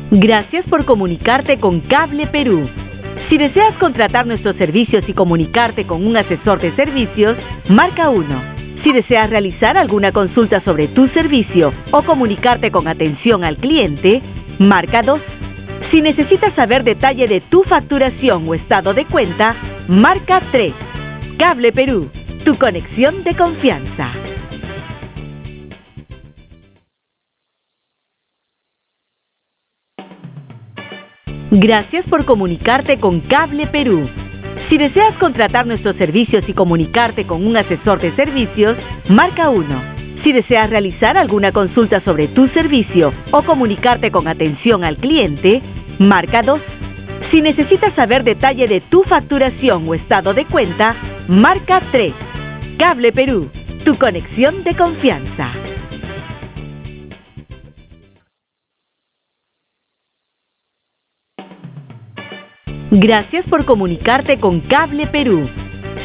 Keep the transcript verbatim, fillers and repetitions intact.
Gracias por comunicarte con Cable Perú. Si deseas contratar nuestros servicios y comunicarte con un asesor de servicios, marca uno. Si deseas realizar alguna consulta sobre tu servicio o comunicarte con atención al cliente, marca dos. Si necesitas saber detalle de tu facturación o estado de cuenta, marca tres. Cable Perú, tu conexión de confianza. Gracias por comunicarte con Cable Perú. Si deseas contratar nuestros servicios y comunicarte con un asesor de servicios, marca uno. Si deseas realizar alguna consulta sobre tu servicio o comunicarte con atención al cliente, marca dos. Si necesitas saber detalle de tu facturación o estado de cuenta, marca tres. Cable Perú, tu conexión de confianza. Si deseas contratar nuestros servicios y comunicarte con un asesor de servicios, marca uno. Si deseas realizar alguna consulta sobre tu servicio o comunicarte con atención al cliente, marca dos. Si necesitas saber detalle de tu facturación o estado de cuenta, marca tres. Cable Perú, tu conexión de confianza. Gracias por comunicarte con Cable Perú.